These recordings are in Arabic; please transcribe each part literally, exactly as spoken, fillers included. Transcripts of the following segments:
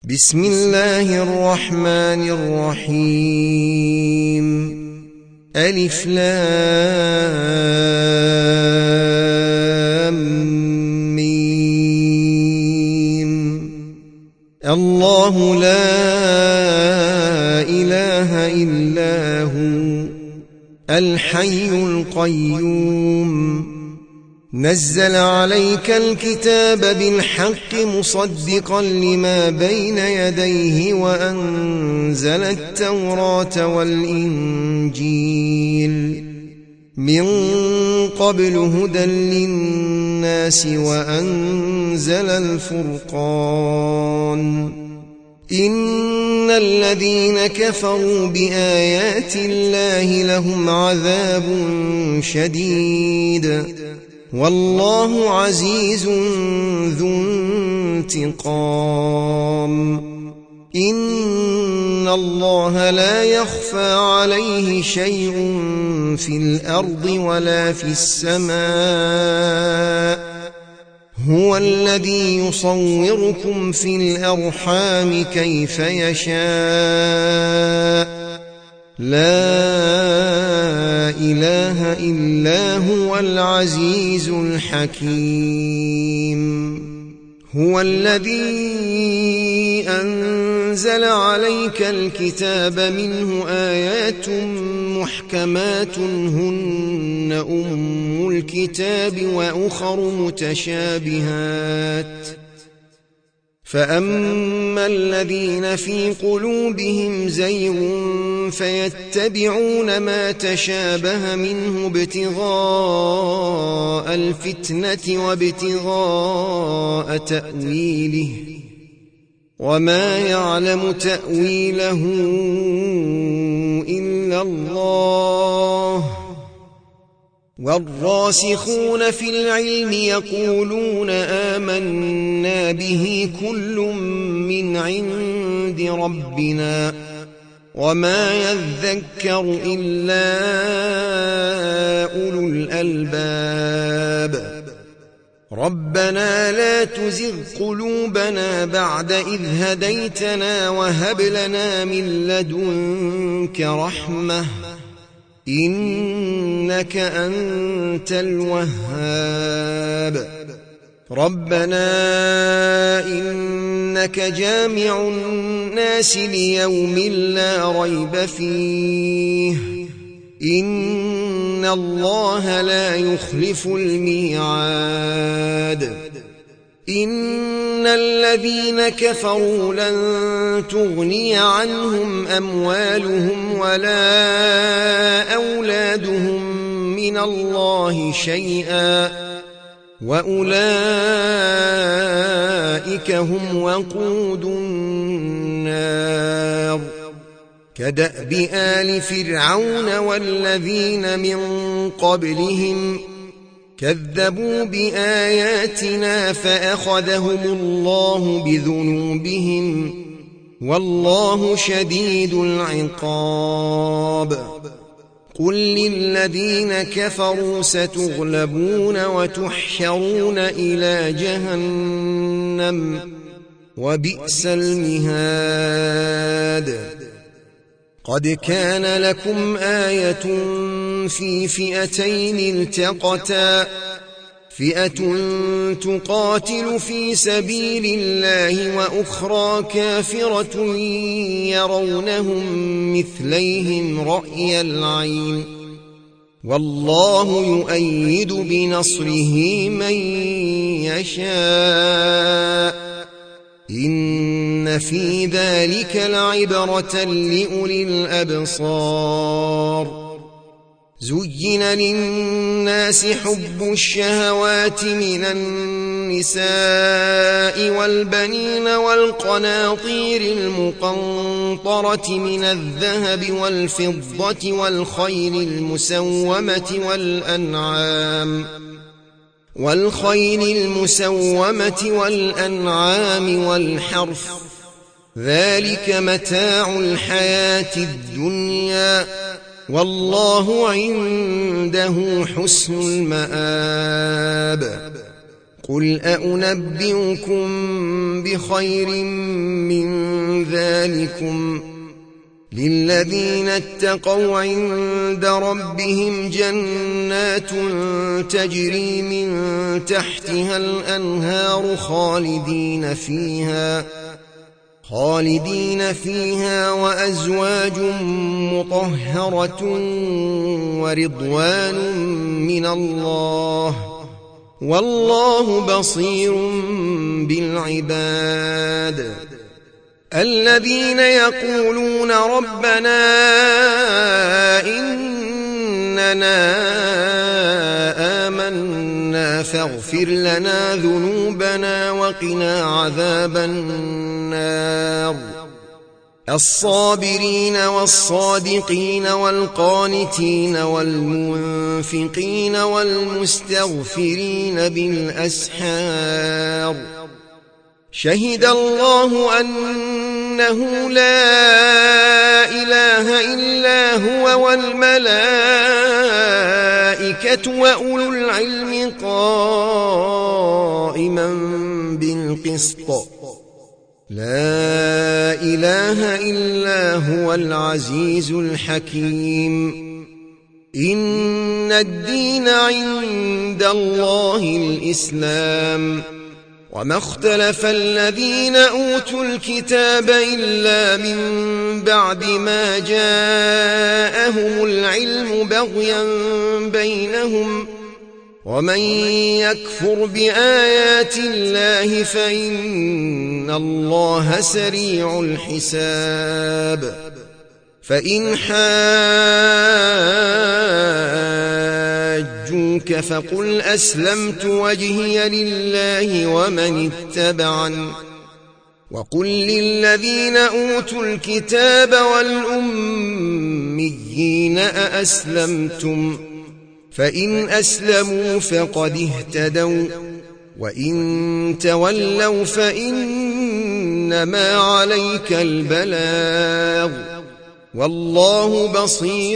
بسم الله الرحمن الرحيم. ألف لام ميم. الله لا إله إلا هو الحي القيوم نزل عليك الكتاب بالحق مصدقا لما بين يديه وأنزل التوراة والإنجيل من قبل هدى للناس وأنزل الفرقان. إن الذين كفروا بآيات الله لهم عذاب شديد والله عزيز ذو انتقام. إن الله لا يخفى عليه شيء في الأرض ولا في السماء. هو الذي يصوركم في الأرحام كيف يشاء. لا إله إلا هو العزيز الحكيم. هو الذي أنزل عليك الكتاب منه آيات محكمات هن أم الكتاب وأخر متشابهات. فأما الذين في قلوبهم زيغ فيتبعون ما تشابه منه ابتغاء الفتنة وابتغاء تأويله وما يعلم تأويله إلا الله. والراسخون في العلم يقولون آمنا به كل من عند ربنا وما يذكر إلا أولو الألباب. ربنا لا تزغ قلوبنا بعد إذ هديتنا وهب لنا من لدنك رحمة إنك أنت الوهاب. ربنا إنك جامع الناس ليوم لا ريب فيه إن الله لا يخلف الميعاد. إن الذين كفروا لن تغني عنهم أموالهم ولا أولادهم من الله شيئا وأولئك هم وقود النار. كدأب آل فرعون والذين من قبلهم كذبوا بآياتنا فأخذهم الله بذنوبهم والله شديد العقاب. قل للذين كفروا ستغلبون وتحشرون إلى جهنم وبئس المهاد. قد كان لكم آية في فئتين التقتا فئة تقاتل في سبيل الله وأخرى كافرة يرونهم مثليهم رأي العين والله يؤيد بنصره من يشاء. إن في ذلك لعبرة لأولي الأبصار. زين للناس حب الشهوات من النساء والبنين والقناطير المقنطرة من الذهب والفضة والخيل المسومة والأنعام والخيل المسومة والأنعام والحرث ذلك متاع الحياة الدنيا والله عنده حسن المآب. قل أنبئكم بخير من ذلكم للذين اتقوا عند ربهم جنات تجري من تحتها الأنهار خالدين فيها خالدين فيها وأزواج مطهرة ورضوان من الله والله بصير بالعباد الذين يقولون ربنا إننا آمنا فاغفر لنا ذنوبنا وقنا عذاب النار الصابرين والصادقين والقانتين والمنفقين والمستغفرين بالأسحار شهد الله أنه لا إله إلا هو والملائكة وأولو العلم قائما بالقسط لا إله إلا هو العزيز الحكيم إن الدين عند الله الإسلام وما اختلف الذين أوتوا الكتاب إلا من بعد ما جاءهم العلم بغيا بينهم ومن يكفر بآيات الله فإن الله سريع الحساب فإن حاجوك فقل أسلمت وجهي لله ومن اتبعني وقل للذين أوتوا الكتاب والأميين أأسلمتم فإن أسلموا فقد اهتدوا وإن تولوا فإنما عليك البلاغ والله بصير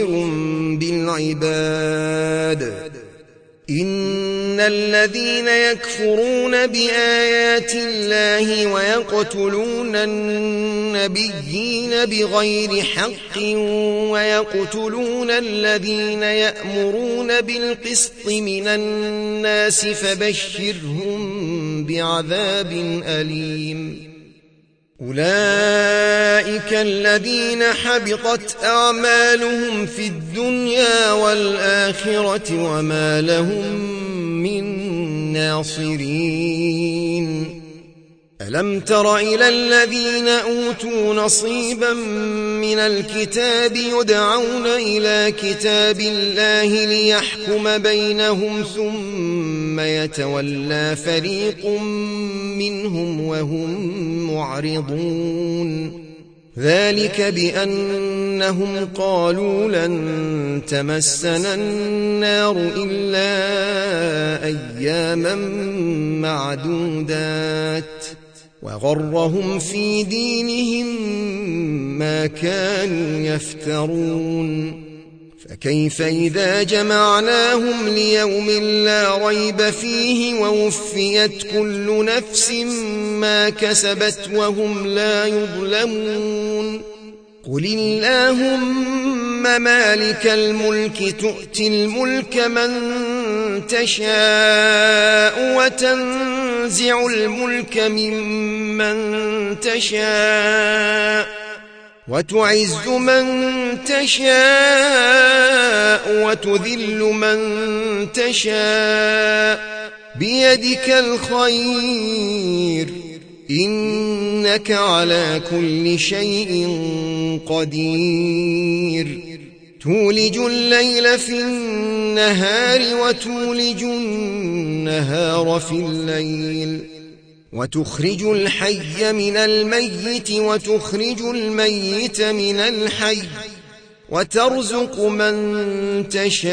بالعباد إن الذين يكفرون بآيات الله ويقتلون النبيين بغير حق ويقتلون الذين يأمرون بالقسط من الناس فبشرهم بعذاب أليم أولئك الذين حبطت أعمالهم في الدنيا والآخرة وما لهم من ناصرين ألم تر إلى الذين أوتوا نصيبا من الكتاب يدعون إلى كتاب الله ليحكم بينهم ثم يتولى فريق منهم وهم معرضون ذلك بأنهم قالوا لن تمسنا النار إلا أياما معدودات وغرهم في دينهم ما كانوا يفترون فكيف إذا جمعناهم ليوم لا ريب فيه ووفيت كل نفس ما كسبت وهم لا يظلمون قل اللهم مالك الملك تؤتي الملك من تشاء وتنزع الملك ممن تشاء وتعز من تشاء وتذل من تشاء بيدك الخير إنك على كل شيء قدير تولج الليل في النهار وتولج النهار في الليل وتخرج الحي من الميت وتخرج الميت من الحي وترزق من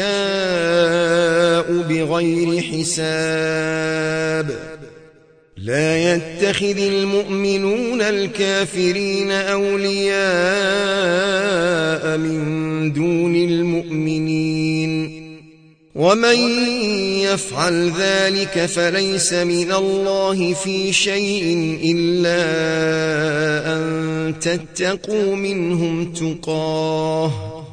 تشاء بغير حساب لا يتخذ المؤمنون الكافرين أولياء من دون المؤمنين ومن يفعل ذلك فليس من الله في شيء إلا أن تتقوا منهم تقاه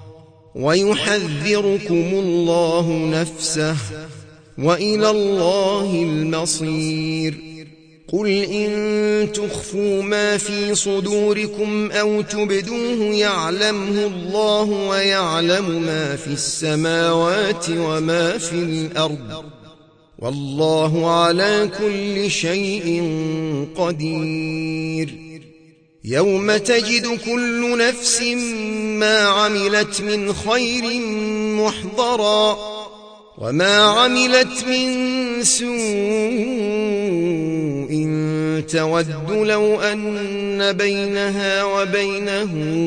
ويحذركم الله نفسه وإلى الله المصير. قل إن تخفوا ما في صدوركم أو تبدوه يعلمه الله ويعلم ما في السماوات وما في الأرض والله على كل شيء قدير. يوم تجد كل نفس ما عملت من خير محضرا وما عملت من سوء تود لو أن بينها وبينه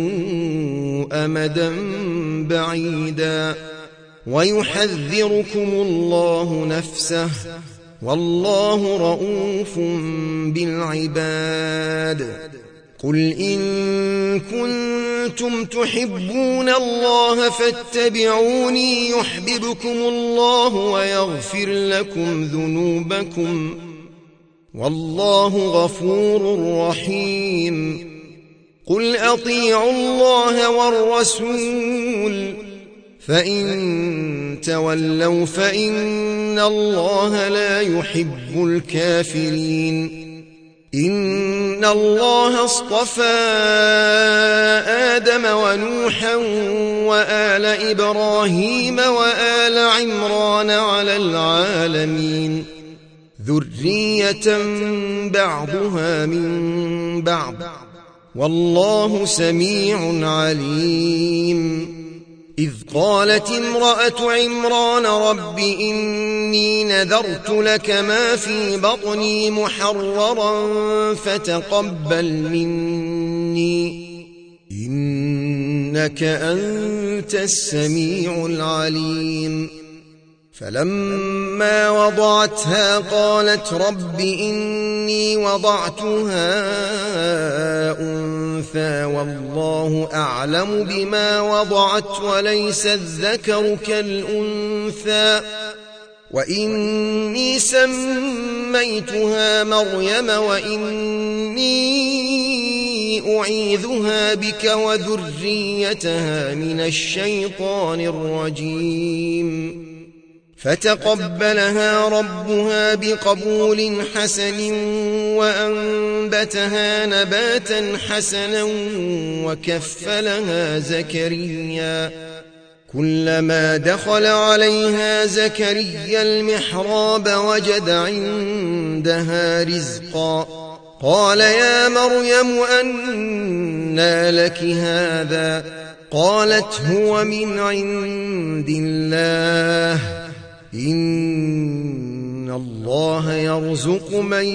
أمدا بعيدا ويحذركم الله نفسه والله رؤوف بالعباد. قل إن كنتم تحبون الله فاتبعوني يحببكم الله ويغفر لكم ذنوبكم والله غفور رحيم. قل أطيعوا الله والرسول فإن تولوا فإن الله لا يحب الكافرين. إن الله اصطفى آدم ونوحا وآل إبراهيم وآل عمران على العالمين ذرية بعضها من بعض والله سميع عليم. إذ قالت امرأة عمران رب إني نذرت لك ما في بطني محررا فتقبل مني إنك أنت السميع العليم. فلما وضعتها قالت رب إني وضعتها أنثى والله أعلم بما وضعت وليس الذكر كالأنثى وإني سميتها مريم وإني أعيذها بك وذريتها من الشيطان الرجيم. فتقبلها ربها بقبول حسن وأنبتها نباتا حسنا وكفلها زكريا. كلما دخل عليها زكريا المحراب وجد عندها رزقا قال يا مريم أنى لك هذا قالت هو من عند الله إن الله يرزق من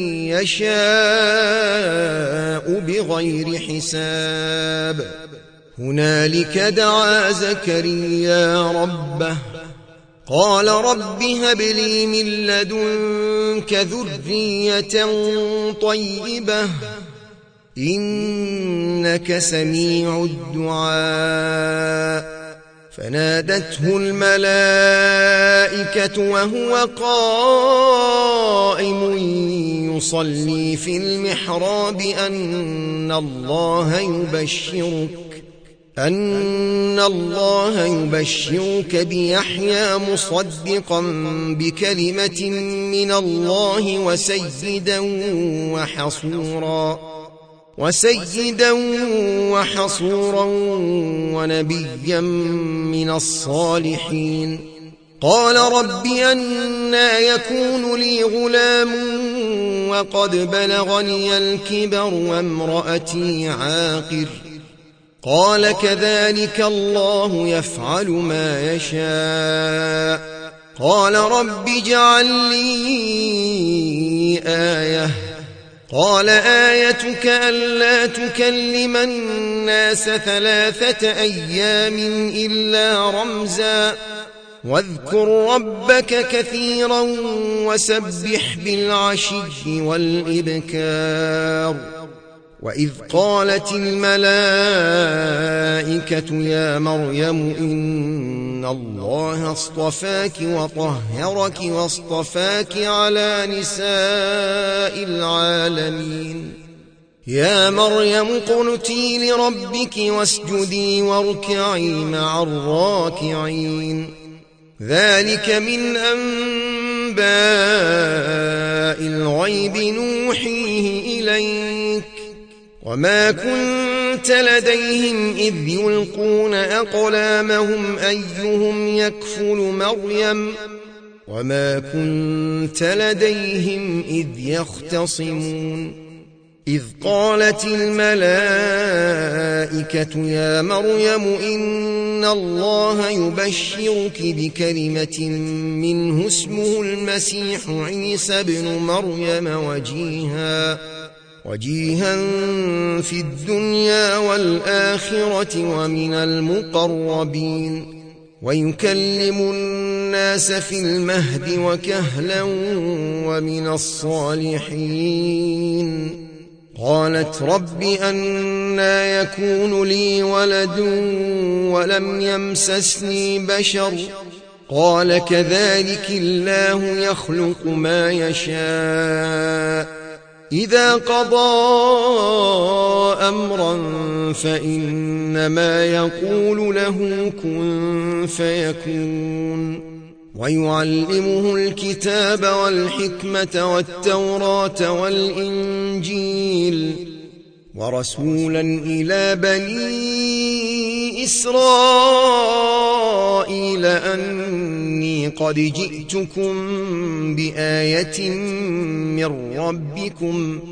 يشاء بغير حساب. هنالك دعا زكريا ربه قال رب هب لي من لدنك ذرية طيبة إنك سميع الدعاء. فنادته الملائكة وهو قائم يصلي في المحراب أن الله يبشرك أن الله يبشرك بيحيى مصدقا بكلمة من الله وسيدا وحصورا وسيدا وحصورا ونبيا من الصالحين. قال رب أنى يكون لي غلام وقد بلغني الكبر وامرأتي عاقر قال كذلك الله يفعل ما يشاء. قال رب اجعل لي آية قال آيتك ألا تكلم الناس ثلاثة أيام إلا رمزا واذكر ربك كثيرا وسبح بالعشي والإبكار. وإذ قالت الملائكة يا مريم إن الله اصطفاك وطهرك واصطفاك على نساء العالمين يا مريم اقنتي لربك واسجدي واركعي مع الراكعين ذلك من أنباء الغيب نوحيه إليك وما كنت لديهم إذ يلقون أقلامهم أيهم يكفل مريم وما كنت لديهم إذ يختصمون إذ قالت الملائكة يا مريم إن الله يبشرك بكلمة منه اسمه المسيح عيسى ابن مريم وجيها وجيها في الدنيا والآخرة ومن المقربين ويكلم الناس في المهد وكهلا ومن الصالحين قالت رب أنى يكون لي ولد ولم يمسسني بشر قال كذلك الله يخلق ما يشاء إذا قضى أمرا فإنما يقول له كن فيكون ويعلمه الكتاب والحكمة والتوراة والإنجيل ورسولا إلى بني إسرائيل أني قد جئتكم بآية من ربكم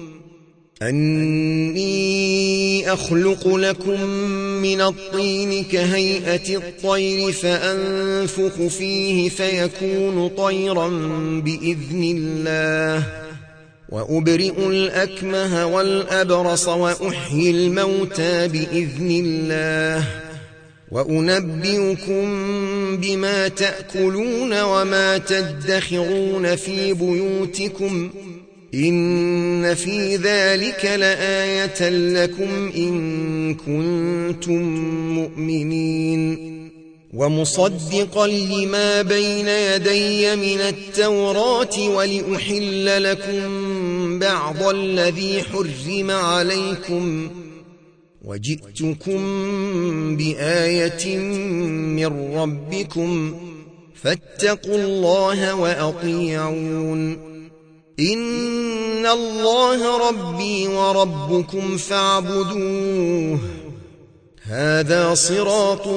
أني أخلق لكم من الطين كهيئة الطير فأنفخ فيه فيكون طيرا بإذن الله وأبرئ الأكمه والأبرص وأحيي الموتى بإذن الله وأنبئكم بما تأكلون وما تدخرون في بيوتكم إن في ذلك لآية لكم إن كنتم مؤمنين ومصدقا لما بين يدي من التوراة ولأحل لكم بعض الذي حرم عليكم وجئتكم بآية من ربكم فاتقوا الله وأطيعون إن الله ربي وربكم فاعبدوه هذا صراط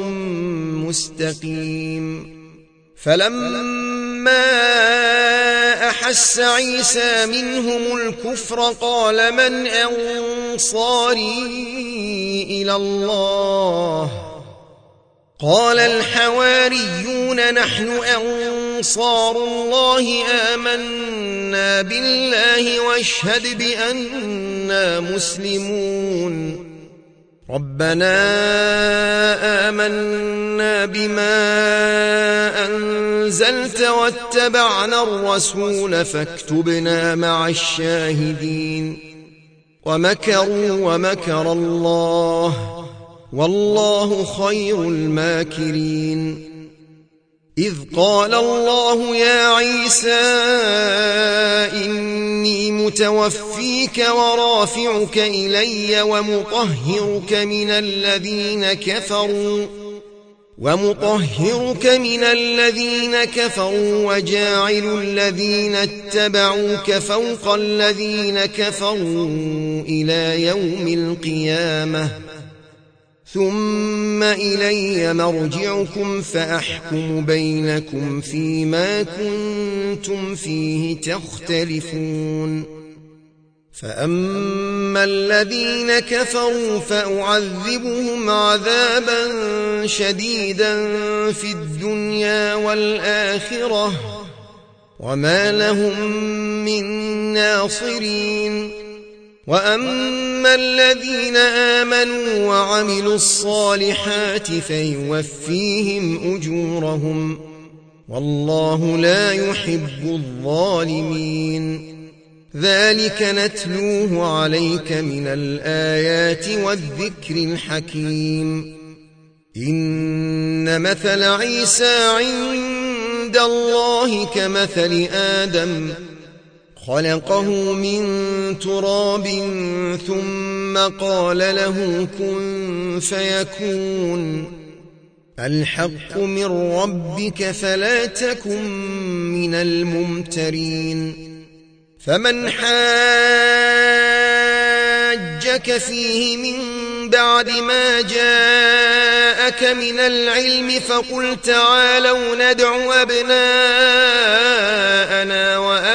مستقيم فلما أحس عيسى منهم الكفر قال من أنصاري إلى الله قال الحواريون نحن أنصار الله آمنا بالله واشهد بأننا مسلمون ربنا آمنا بما أنزلت واتبعنا الرسول فاكتبنا مع الشاهدين ومكروا ومكر الله والله خير الماكرين إذ قال الله يا عيسى إني متوفيك ورافعك إلي ومطهرك من الذين كفروا ومطهرك من الذين كفروا وجاعل الذين اتبعوك فوق الذين كفروا إلى يوم القيامة ثم إلي مرجعكم فأحكم بينكم فيما كنتم فيه تختلفون فأما الذين كفروا فأعذبهم عذابا شديدا في الدنيا والآخرة وما لهم من ناصرين وأما الذين آمنوا وعملوا الصالحات فيوفيهم أجورهم والله لا يحب الظالمين ذلك نتلوه عليك من الآيات والذكر الحكيم إن مثل عيسى عند الله كمثل آدم خلقه من تراب ثم قال له كن فيكون الحق من ربك فلا تكن من الممترين فمن حاجك فيه من بعد ما جاءك من العلم فقل تعالوا ندع أبناءنا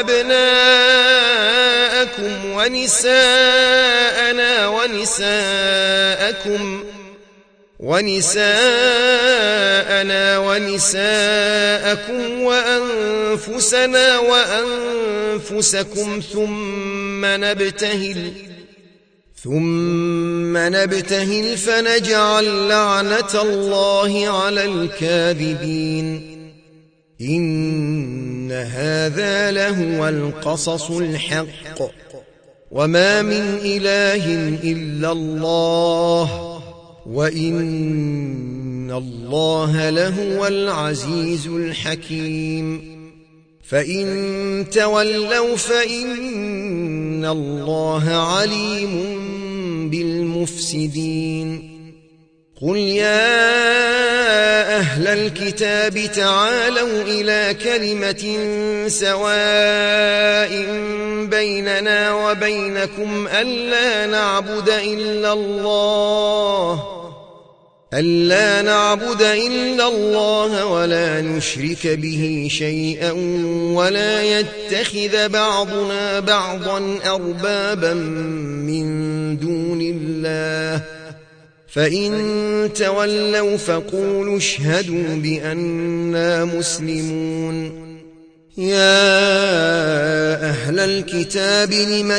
وأبناءكم ونساءنا ونساءكم ونساءنا ونساءكم وأنفسنا وأنفسكم ثم نبتهل ثم نبتهل فنجعل لعنة الله على الكاذبين إن هذا لهو القصص الحق وما من إله إلا الله وإن الله لهو العزيز الحكيم فإن تولوا فإن الله عليم بالمفسدين قل يا أهل الكتاب تعالوا إلى كلمة سواء بيننا وبينكم ألا نعبد إلا الله ألا نعبد إلا الله ولا نشرك به شيئا ولا يتخذ بعضنا بعضا أربابا من دون الله فإن تولوا فقولوا اشهدوا بأننا مسلمون يا أهل الكتاب لم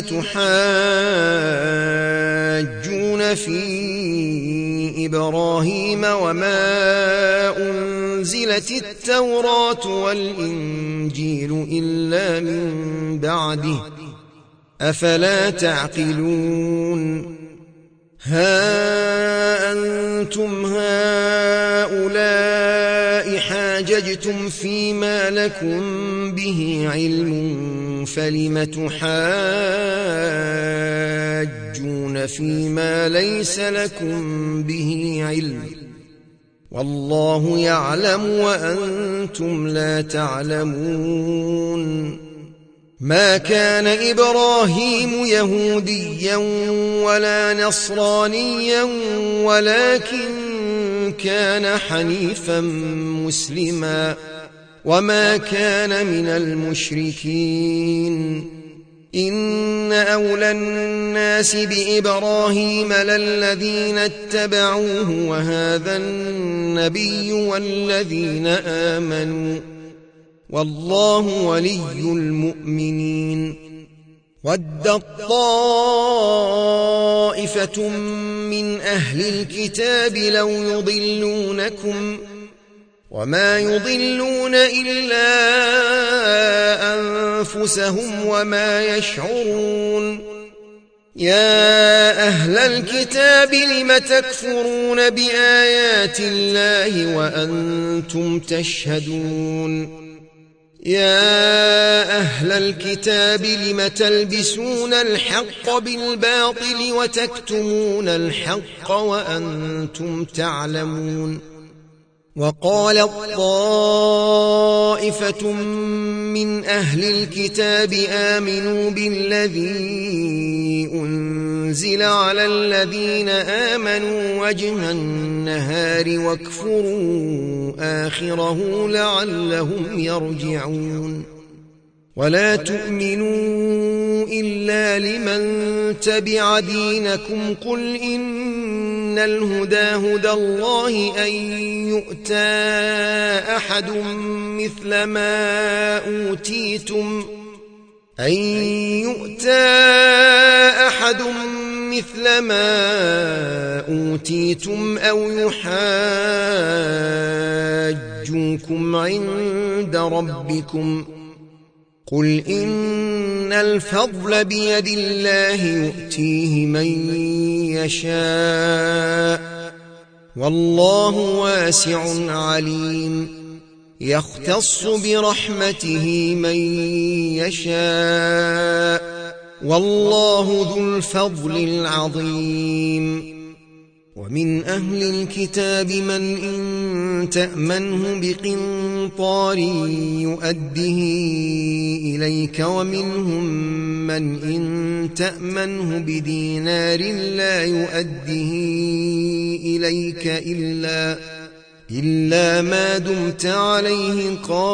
تحاجون في إبراهيم وما أنزلت التوراة والإنجيل إلا من بعده أفلا تعقلون ها أنتم هؤلاء حاججتم فيما لكم به علم فلم تحاجون فيما ليس لكم به علم والله يعلم وأنتم لا تعلمون ما كان إبراهيم يهوديا ولا نصرانيا ولكن كان حنيفا مسلما وما كان من المشركين إن أولى الناس بإبراهيم للذين اتبعوه وهذا النبي والذين آمنوا والله ولي المؤمنين ودت طائفة من أهل الكتاب لو يضلونكم وما يضلون إلا أنفسهم وما يشعرون يا أهل الكتاب لم تكفرون بآيات الله وأنتم تشهدون يا أهل الكتاب لم تلبسون الحق بالباطل وتكتمون الحق وأنتم تعلمون وقالت طائفة من أهل الكتاب آمنوا بالذي أنزل على الذين آمنوا وجه النهار واكفروا آخره لعلهم يرجعون ولا تؤمنوا إلا لمن تبع دينكم قل إن الهدى هدى الله أن يؤتى أحد مثل ما أوتيتم أن يؤتى أحد مثل ما أوتيتم أو يحاجوكم عند ربكم قل إن الفضل بيد الله يؤتيه من يشاء والله واسع عليم يختص برحمته من يشاء والله ذو الفضل العظيم. ومن أهل الكتاب من إن تأمنه بقنطار يؤده إليك ومنهم من إن تأمنه بدينار لا يؤده إليك إلا إلا ما دمت عليه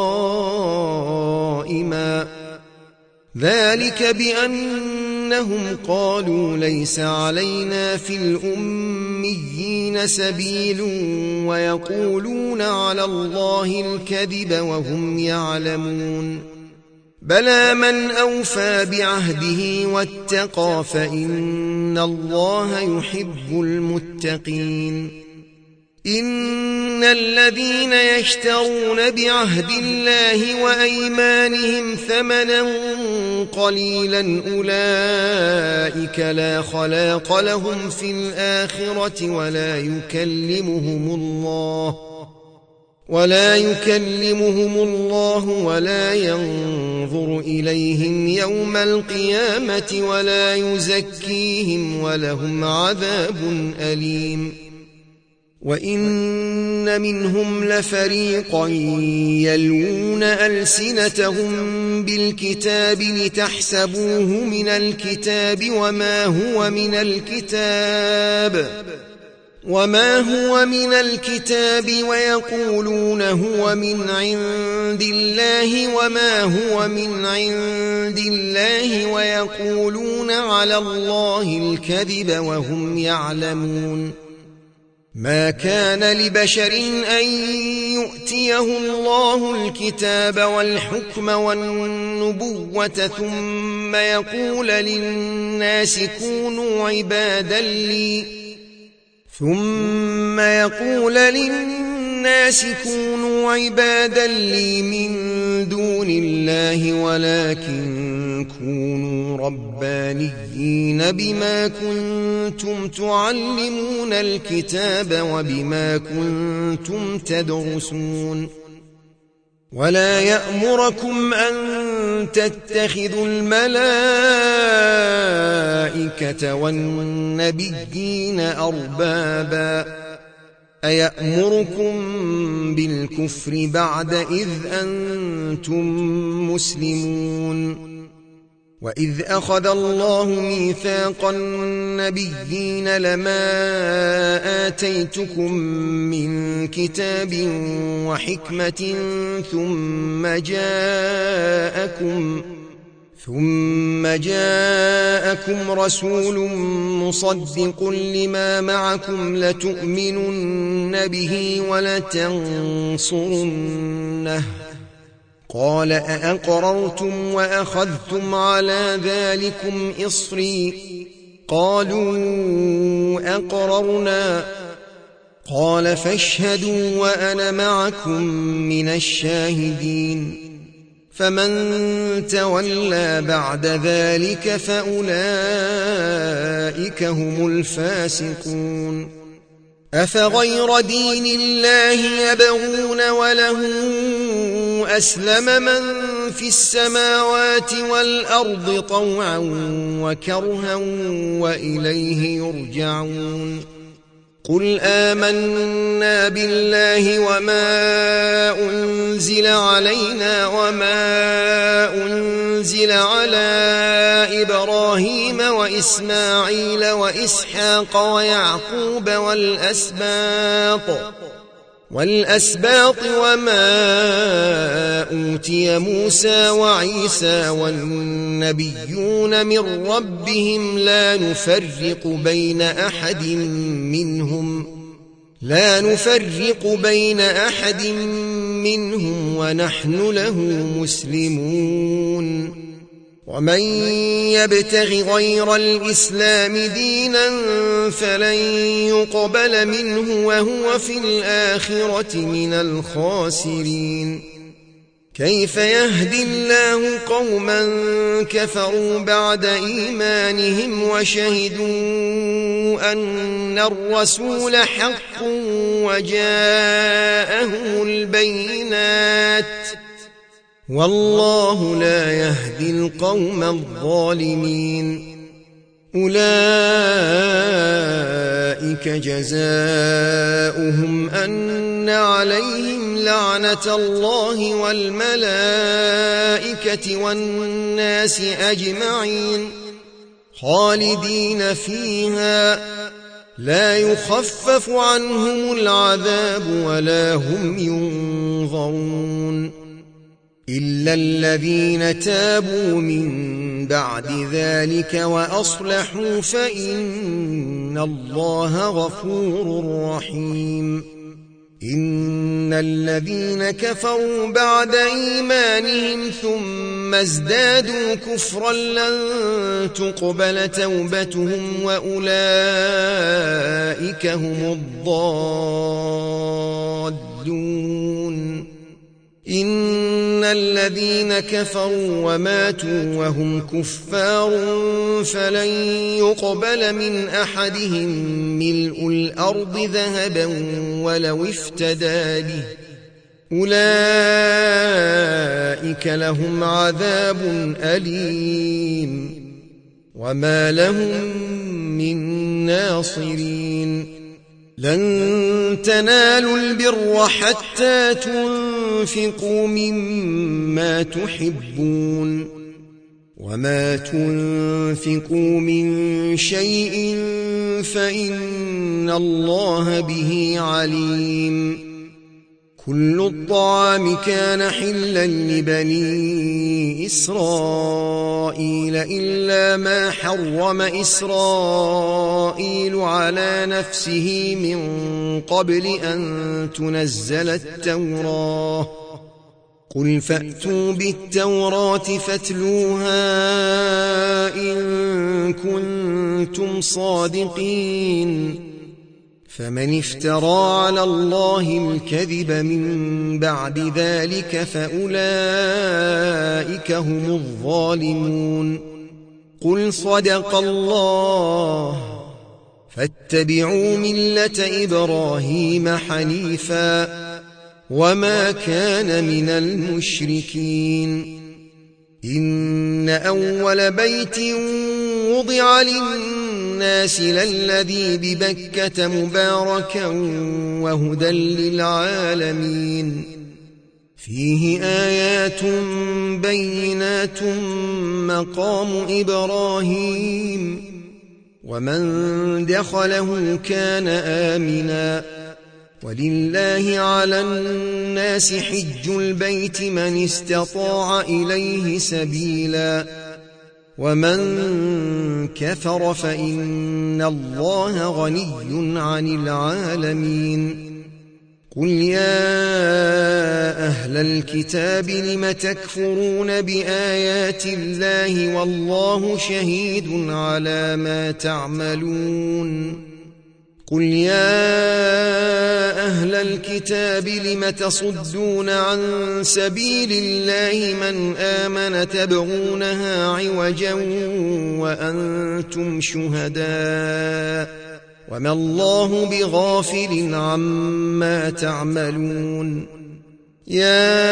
قائما ذلك بأنهم قالوا ليس علينا في الأميين سبيل ويقولون على الله الكذب وهم يعلمون بلى من أوفى بعهده واتقى فإن الله يحب المتقين. إن الذين يشترون بعهد الله وأيمانهم ثمنا قليلا أولئك لا خلاق لهم في الآخرة ولا يكلمهم الله ولا يكلمهم الله ولا ينظر إليهم يوم القيامة ولا يزكيهم ولهم عذاب أليم. وإن منهم لفريقا يلوون ألسنتهم بالكتاب لتحسبوه من الكتاب وما هو من الكتاب وما هو من الكتاب ويقولون هو من عند الله وما هو من عند الله ويقولون على الله الكذب وهم يعلمون. ما كان لبشر أن يؤتيه الله الكتاب والحكم والنبوة ثم يقول للناس كونوا عبادا لي ثم يقول للناس كونوا عبادا لي من دون الله ولكن كونوا ربانيين بما كنتم تعلمون الكتاب وبما كنتم تدرسون. ولا يأمركم أن تتخذوا الملائكة والنبيين أربابا أيأمركم بالكفر بعد إذ أنتم مسلمون. وإذ أخذ الله ميثاق النبيين لما آتيتكم من كتاب وحكمة ثم جاءكم ثم جاءكم رسول مصدق لما معكم لتؤمنن به ولتنصرنه قال أأقررتم وأخذتم على ذلكم إصري قالوا أقررنا قال فاشهدوا وأنا معكم من الشاهدين. فمن تولى بعد ذلك فأولئك هم الفاسقون. أفغير دين الله يبغون وله أسلم من في السماوات والأرض طوعا وكرها وإليه يرجعون. قل آمنا بالله وما أنزل علينا وما أنزل على إبراهيم وإسماعيل وإسحاق ويعقوب والأسباط والأسباط وما أوتي موسى وعيسى والنبيون من ربهم لا نفرق بين أحد منهم لا نفرق بين أحد منهم ونحن له مسلمون. ومن يبتغ غير الإسلام دينا فلن يقبل منه وهو في الآخرة من الخاسرين. كيف يهدي الله قوما كفروا بعد إيمانهم وشهدوا أن الرسول حق وجاءهم البينات والله لا يهدي القوم الظالمين أولئك جزاؤهم أن عليهم لعنة الله والملائكة والناس أجمعين خالدين فيها لا يخفف عنهم العذاب ولا هم ينظرون إلا الذين تابوا من بعد ذلك وأصلحوا فإن الله غفور رحيم إن الذين كفروا بعد إيمانهم ثم ازدادوا كفرا لن تقبل توبتهم وأولئك هم الضالون إن الذين كفروا وماتوا وهم كفار فلن يقبل من أحدهم ملء الأرض ذهبا ولو افتدى به أولئك لهم عذاب أليم وما لهم من ناصرين لن تنالوا البر حتى تنفقوا مما تحبون وما تنفقوا من شيء فإن الله به عليم كل الطعام كان حلا لبني إسرائيل إلا ما حرم إسرائيل على نفسه من قبل أن تنزل التوراة قل فأتوا بالتوراة فاتلوها إن كنتم صادقين فمن افترى على الله الكذب من بعد ذلك فأولئك هم الظالمون قل صدق الله فاتبعوا ملة إبراهيم حنيفا وما كان من المشركين إن أول بيت وضع للناس للذي ببكة مباركا وهدى للعالمين فيه آيات بينات مقام إبراهيم ومن دخله كان آمنا ولله على الناس حج البيت من استطاع إليه سبيلا ومن كفر فإن الله غني عن العالمين قل يا أهل الكتاب لم تكفرون بآيات الله والله شهيد على ما تعملون قل يا أهل الكتاب لم تصدون عن سبيل الله من آمن تبغونها عوجا وأنتم شهداء وما الله بغافل عما تعملون يا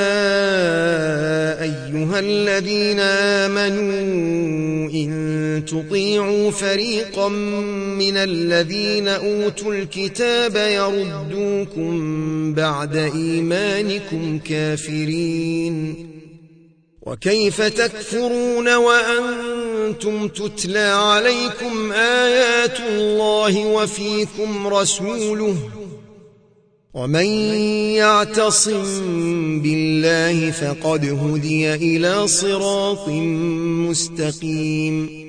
أيها الذين آمنوا إن تطيعوا فريقا من الذين أوتوا الكتاب يردوكم بعد إيمانكم كافرين وكيف تكفرون وأنتم تتلى عليكم آيات الله وفيكم رسوله ومن يعتصم بالله فقد هدي إلى صراط مستقيم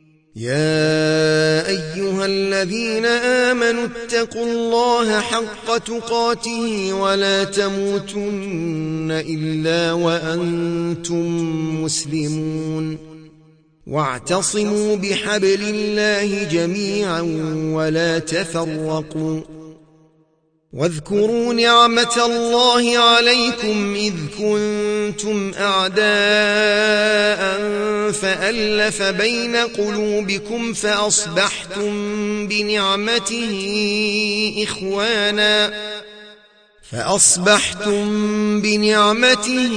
يا أيها الذين آمنوا اتقوا الله حق تقاته ولا تموتن إلا وأنتم مسلمون واعتصموا بحبل الله جميعا ولا تفرقوا واذكروا نعمة الله عليكم إذ كنتم أعداء فألف بين قلوبكم فأصبحتم بنعمته إخوانا فأصبحتم بنعمته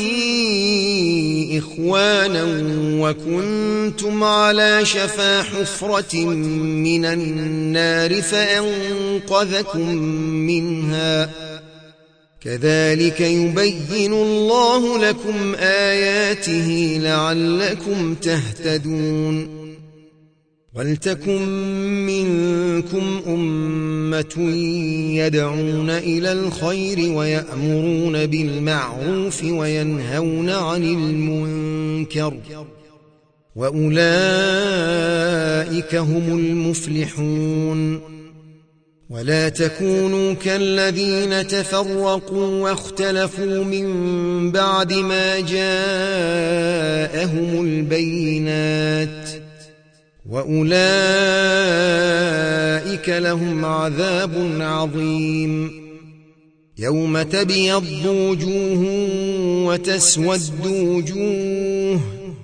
إخوانا وكنتم على شفا حفرة من النار فأنقذكم منها كذلك يبين الله لكم آياته لعلكم تهتدون ولتكن منكم أمة يدعون إلى الخير ويأمرون بالمعروف وينهون عن المنكر وأولئك هم المفلحون ولا تكونوا كالذين تفرقوا واختلفوا من بعد ما جاءهم البينات وأولئك لهم عذاب عظيم يوم تبيض وجوه وتسود وجوه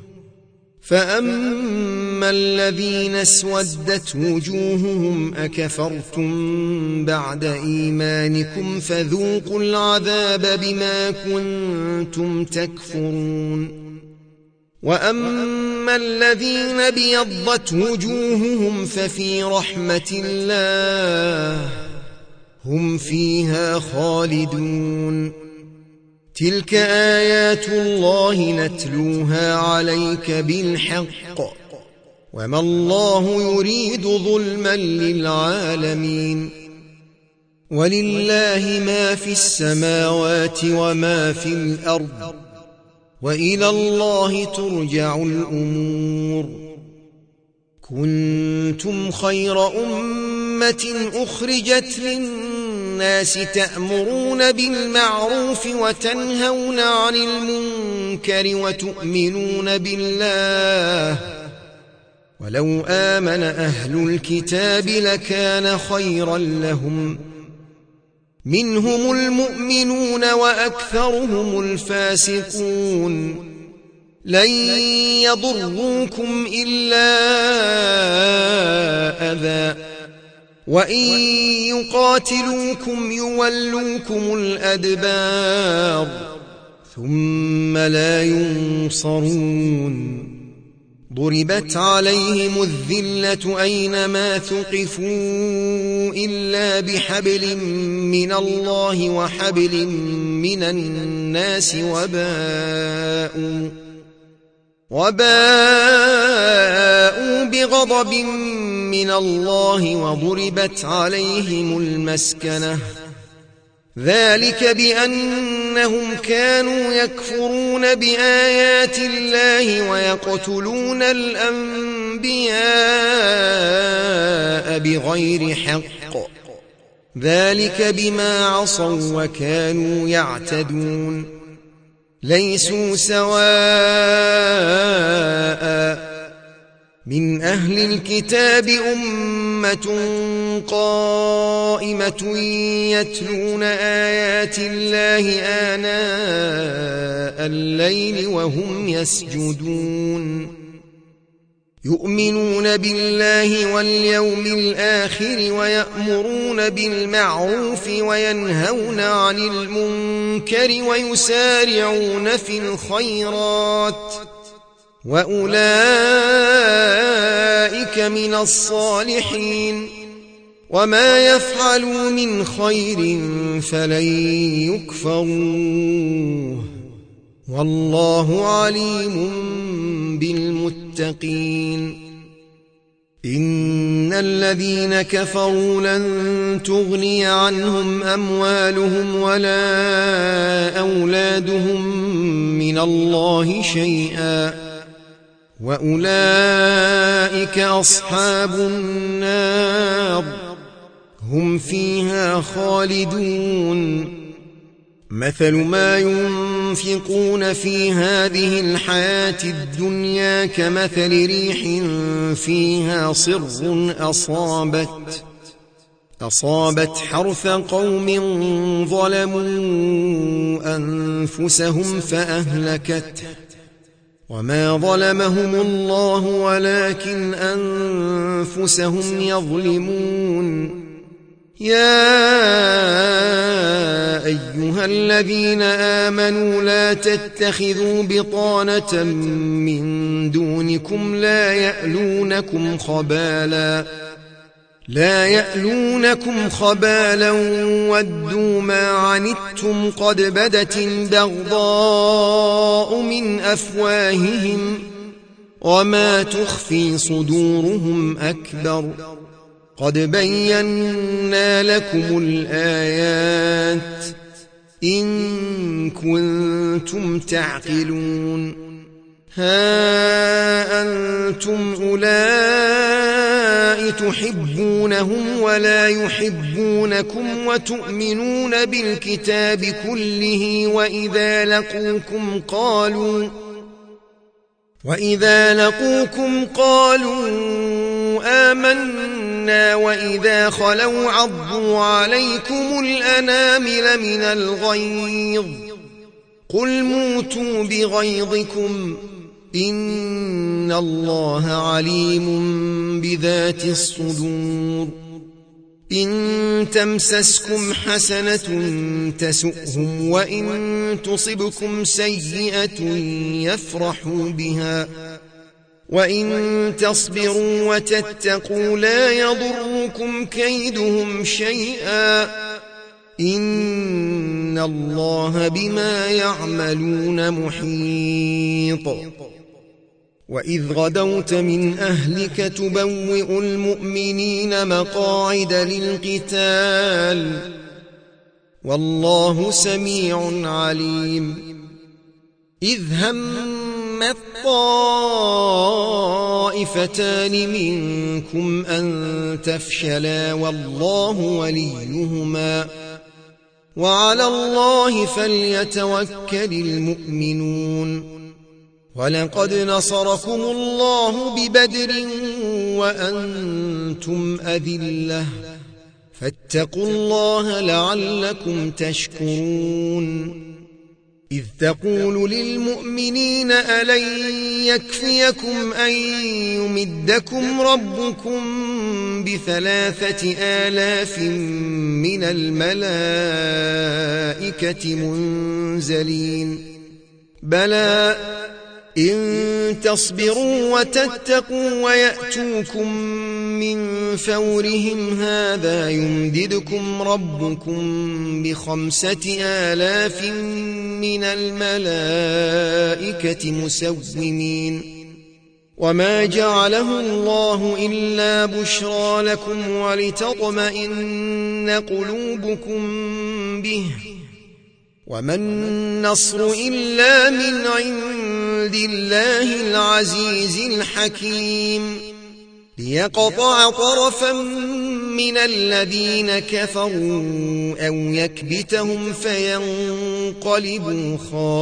فأما الذين اسودت وجوههم أكفرتم بعد إيمانكم فذوقوا العذاب بما كنتم تكفرون وأما الذين بيضت وجوههم ففي رحمة الله هم فيها خالدون تلك آيات الله نتلوها عليك بالحق وما الله يريد ظلما للعالمين ولله ما في السماوات وما في الأرض وإلى الله ترجع الأمور كنتم خير أمة أخرجت للناس تأمرون بالمعروف وتنهون عن المنكر وتؤمنون بالله ولو آمن أهل الكتاب لكان خيرا لهم منهم المؤمنون وأكثرهم الفاسقون لن يضروكم إلا أذى وإن يقاتلوكم يولوكم الأدبار ثم لا ينصرون ضربت عليهم الذلة أينما ثقفوا إلا بحبل من الله وحبل من الناس وباءوا وباءوا بغضب من الله وضربت عليهم المسكنة ذلك بأنهم كانوا يكفرون بآيات الله ويقتلون الأنبياء بغير حق ذلك بما عصوا وكانوا يعتدون ليسوا سواء من أهل الكتاب أمة قائمة يتلون آيات الله آناء الليل وهم يسجدون يؤمنون بالله واليوم الآخر ويأمرون بالمعروف وينهون عن المنكر ويسارعون في الخيرات وأولئك من الصالحين وما يفعلوا من خير فلن يكفروه والله عليم بالمتقين إن الذين كفروا لن تغني عنهم أموالهم ولا أولادهم من الله شيئا وأولئك أصحاب النار هم فيها خالدون مثل ما ينفقون في هذه الحياة الدنيا كمثل ريح فيها صر أصابت أصابت حرث قوم ظلموا أنفسهم فأهلكته وما ظلمهم الله ولكن أنفسهم يظلمون يا أيها الذين آمنوا لا تتخذوا بطانة من دونكم لا يألونكم خبالا لا يألونكم خبالا ودوا ما عنتم قد بدت البغضاء من أفواههم وما تخفي صدورهم أكبر قد بينا لكم الآيات إن كنتم تعقلون ها أنتم أولئك تحبونهم ولا يحبونكم وتؤمنون بالكتاب كله وإذا لقوكم قالوا وإذا لقوكم قالوا آمنا وإذا خلوا عضوا عليكم الأنامل من الغيظ قل موتوا بغيظكم إن الله عليم بذات الصدور إن تمسسكم حسنة تسؤهم وإن تصبكم سيئة يفرحوا بها وإن تصبروا وتتقوا لا يضركم كيدهم شيئا إن الله بما يعملون محيط وإذ غدوت من أهلك تبوئ المؤمنين مقاعد للقتال والله سميع عليم إذ همت طائفتان منكم أن تفشلا والله وليهما وعلى الله فليتوكل المؤمنون ولقد نصركم الله ببدر وأنتم أذلة فاتقوا الله لعلكم تشكرون إذ تقول للمؤمنين ألن يكفيكم أن يمدكم ربكم بثلاثة آلاف من الملائكة منزلين بلى إن تصبروا وتتقوا ويأتوكم من فورهم هذا يمددكم ربكم بخمسة آلاف من الملائكة مسومين وما جعله الله إلا بشرى لكم ولتطمئن قلوبكم به وما النصر إلا من عند الله العزيز الحكيم ليقطع طرفا من الذين كفروا أو يكبتهم فينقلبوا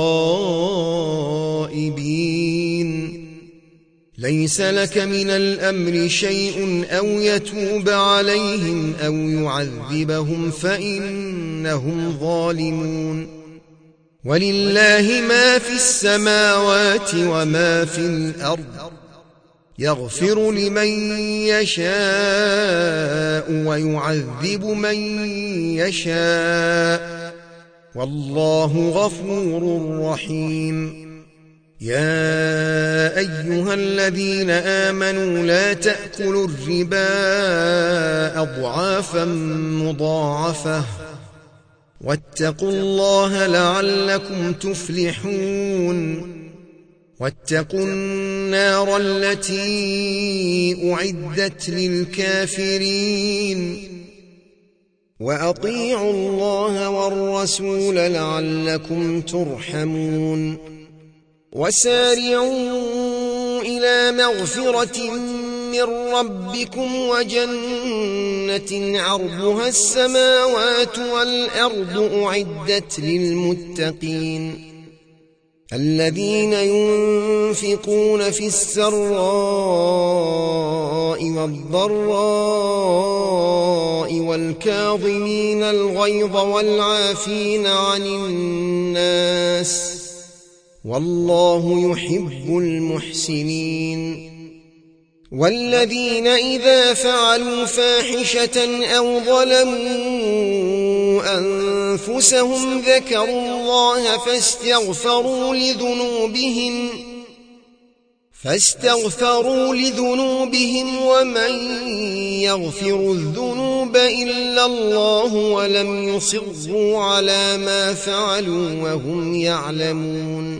خائبين ليس لك من الأمر شيء أو يتوب عليهم أو يعذبهم فإنهم ظالمون ولله ما في السماوات وما في الأرض يغفر لمن يشاء ويعذب من يشاء والله غفور رحيم يا أيها الذين آمنوا لا تأكلوا الربا أضعافا مضاعفة واتقوا الله لعلكم تفلحون واتقوا النار التي أعدت للكافرين وأطيعوا الله والرسول لعلكم ترحمون وسارعوا إلى مغفرة من ربكم وجنة عرضها السماوات والأرض أعدت للمتقين الذين ينفقون في السراء والضراء والكاظمين الغيظ والعافين عن الناس والله يحب المحسنين والذين إذا فعلوا فاحشة أو ظلموا أنفسهم ذكروا الله فاستغفروا لذنوبهم فاستغفروا لذنوبهم ومن يغفر الذنوب إلا الله ولم يصروا على ما فعلوا وهم يعلمون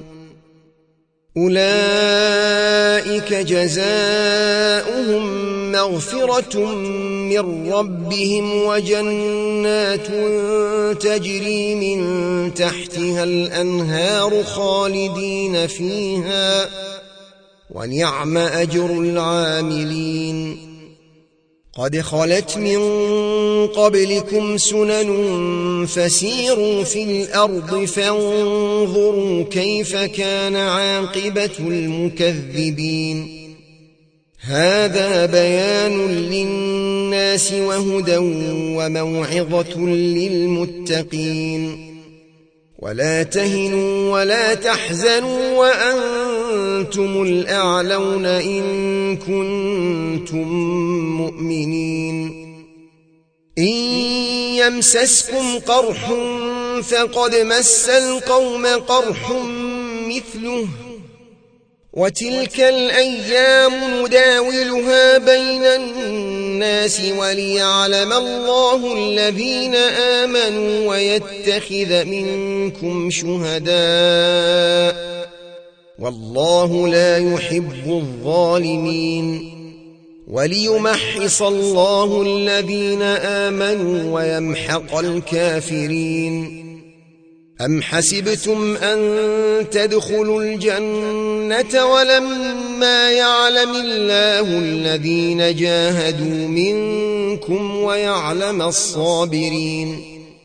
أولئك جزاؤهم مغفرة من ربهم وجنات تجري من تحتها الأنهار خالدين فيها ونعم أجر العاملين قد خلت من قبلكم سنن فسيروا في الأرض فانظروا كيف كان عاقبة المكذبين هذا بيان للناس وهدى وموعظة للمتقين ولا تهنوا ولا تحزنوا وأنتم الأعلون إن كنتم مؤمنين إن يمسسكم قرح فقد مس القوم قرح مثله وتلك الأيام نداولها بين الناس وليعلم الله الذين آمنوا ويتخذ منكم شهداء والله لا يحب الظالمين وليمحص الله الذين آمنوا ويمحق الكافرين أم حسبتم أن تدخلوا الجنة ولما يعلم الله الذين جاهدوا منكم ويعلم الصابرين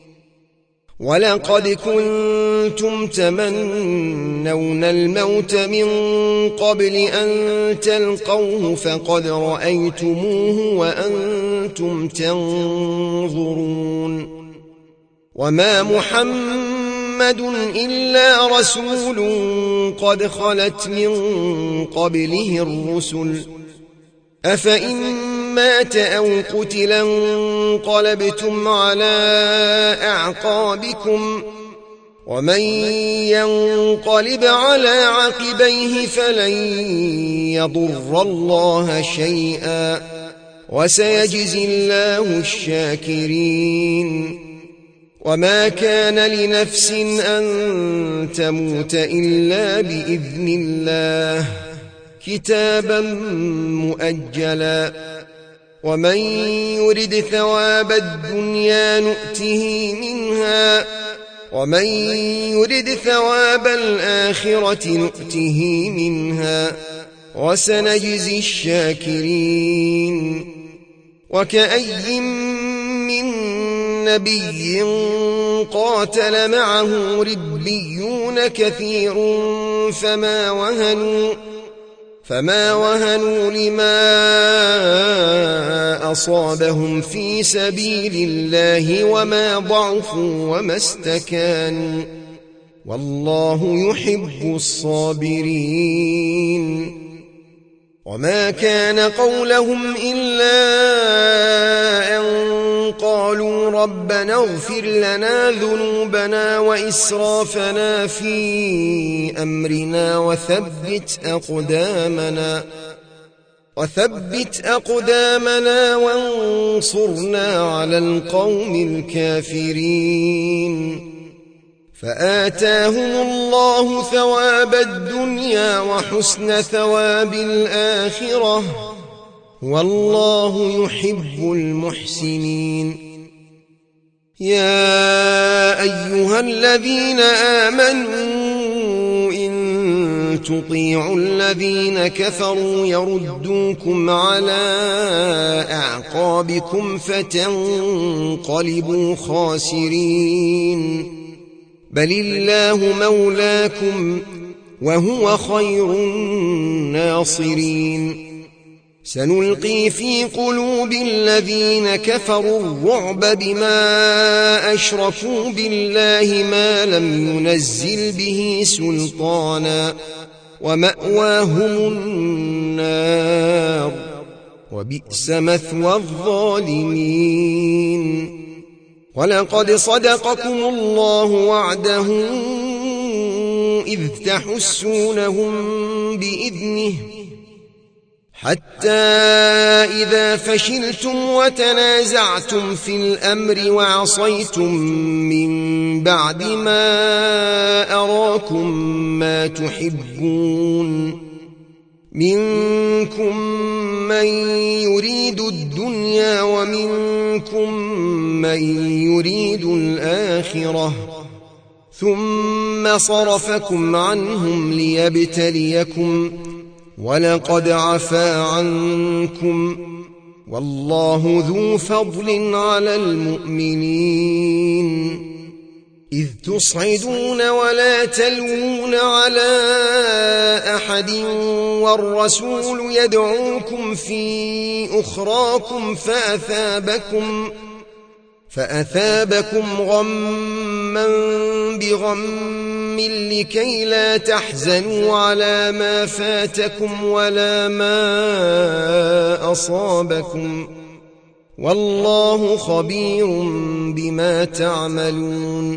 ولقد كنتم تمنون الموت من قبل أن تلقوه فقد رأيتموه وأنتم تنظرون وما محمد إلا رسول قد خلت من قبله الرسل أفإن مات أو قتلا انقلبتم على أعقابكم ومن ينقلب على عقبيه فلن يضر الله شيئا وسيجزي الله الشاكرين وما كان لنفس أن تموت إلا بإذن الله كتابا مؤجلا ومن يرد ثواب الدنيا نؤته منها ومن يرد ثواب الآخرة نؤته منها وسنجزي الشاكرين وكأي من نبي قاتل معه ربيون كثير فما وهنوا فما وهنوا لما أصابهم في سبيل الله وما ضعفوا وما استكانوا والله يحب الصابرين وما كان قولهم إلا أن قالوا ربنا اغفر لنا ذنوبنا وإسرافنا في أمرنا وثبت أقدامنا وثبت أقدامنا وانصرنا على القوم الكافرين فآتاهم الله ثواب الدنيا وحسن ثواب الآخرة والله يحب المحسنين يا أيها الذين آمنوا إن تطيعوا الذين كفروا يردوكم على أعقابكم فتنقلبوا خاسرين بل الله مولاكم وهو خير الناصرين سنلقي في قلوب الذين كفروا الرعب بما أشركوا بالله ما لم ينزل به سلطانا ومأواهم النار وبئس مثوى الظالمين ولقد صدقكم الله وعده إذ تحسونهم بإذنه حتى إذا فشلتم وتنازعتم في الأمر وعصيتم من بعد ما أراكم ما تحبون منكم من يريد الدنيا ومنكم من يريد الآخرة ثم صرفكم عنهم ليبتليكم ولقد عفا عنكم والله ذو فضل على المؤمنين إذ تصعدون ولا تلوون على أحد والرسول يدعوكم في أخراكم فأثابكم فأثابكم غما بغم لكي لا تحزنوا على ما فاتكم ولا ما أصابكم والله خبير بما تعملون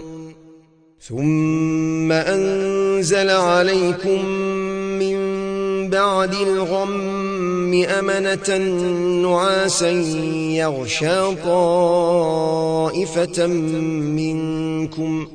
ثم أنزل عليكم من بعد الغم أمنة نعاسا يغشى طائفة منكم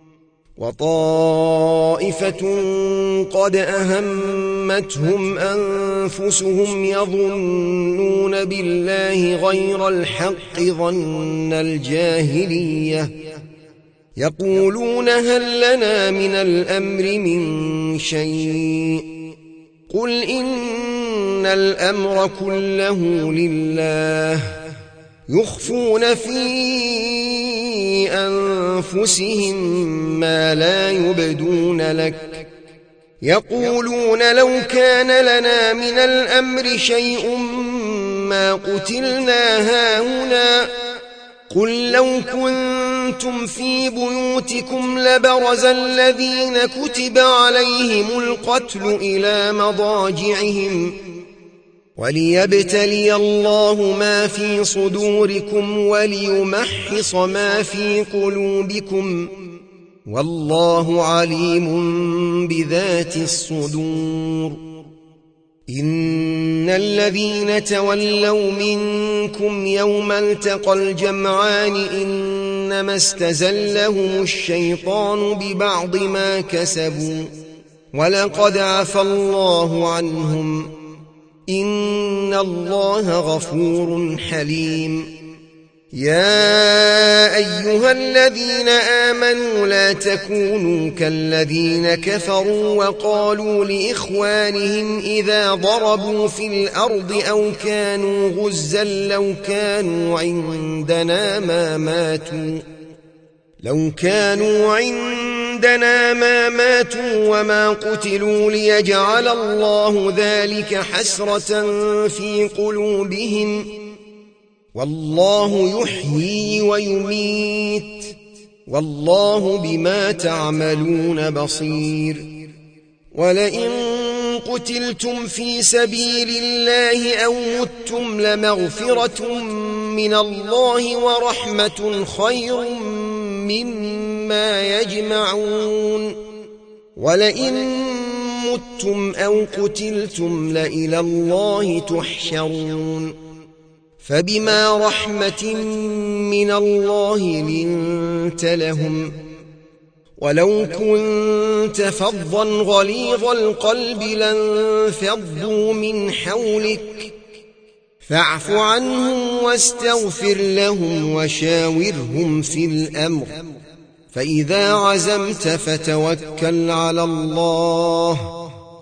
وطائفة قد أهمتهم أنفسهم يظنون بالله غير الحق ظن الجاهلية يقولون هل لنا من الأمر من شيء قل إن الأمر كله لله يخفون في أنفسهم ما لا يبدون لك يقولون لو كان لنا من الأمر شيء ما قتلنا هاهنا قل لو كنتم في بيوتكم لبرز الذين كتب عليهم القتل إلى مضاجعهم وليبتلي الله ما في صدوركم وليمحص ما في قلوبكم والله عليم بذات الصدور إن الذين تولوا منكم يوم التقى الجمعان إنما استزلهم الشيطان ببعض ما كسبوا ولقد عفى الله عنهم إن الله غفور حليم يا أيها الذين آمنوا لا تكونوا كالذين كفروا وقالوا لإخوانهم إذا ضربوا في الأرض أو كانوا غزا لو كانوا عندنا ما ماتوا لو كانوا عندنا ما ماتوا وما قتلوا ليجعل الله ذلك حسرة في قلوبهم والله يحيي ويميت والله بما تعملون بصير ولئن قتلتم في سبيل الله أو متم لمغفرة من الله ورحمة خير مما يجمعون ولئن متم أو قتلتم لإلى الله تحشرون فبما رحمة من الله لنت لهم ولو كنت فظا غليظ القلب لانفضوا من حولك فاعف عنهم واستغفر لهم وشاورهم في الأمر فإذا عزمت فتوكل على الله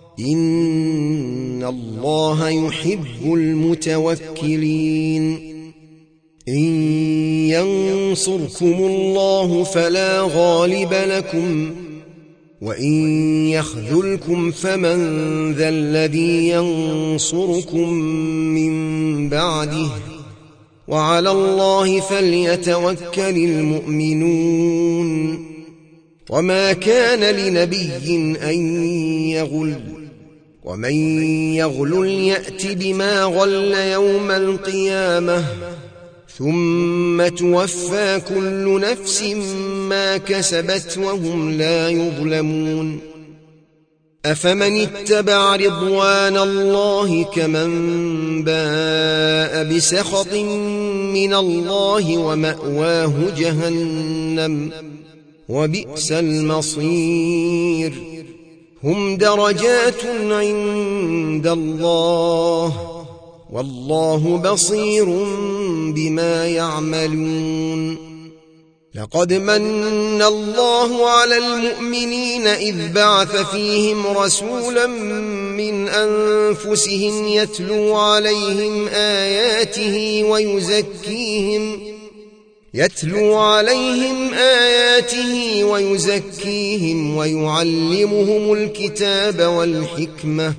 إن الله يحب المتوكلين إن ينصركم الله فلا غالب لكم وإن يخذلكم فمن ذا الذي ينصركم من بعده وعلى الله فليتوكل المؤمنون وما كان لنبي أن يغل ومن يغل يأت بما غل يوم القيامة ثم توفى كل نفس ما كسبت وهم لا يظلمون أفمن اتبع رضوان الله كمن باء بسخط من الله ومأواه جهنم وبئس المصير هم درجات عند الله والله بصير بما يعملون لقد من الله على المؤمنين إذ بعث فيهم رسولا من أنفسهم يتلو عليهم آياته ويزكيهم يتلو عليهم آياته ويزكيهم ويعلمهم الكتاب والحكمة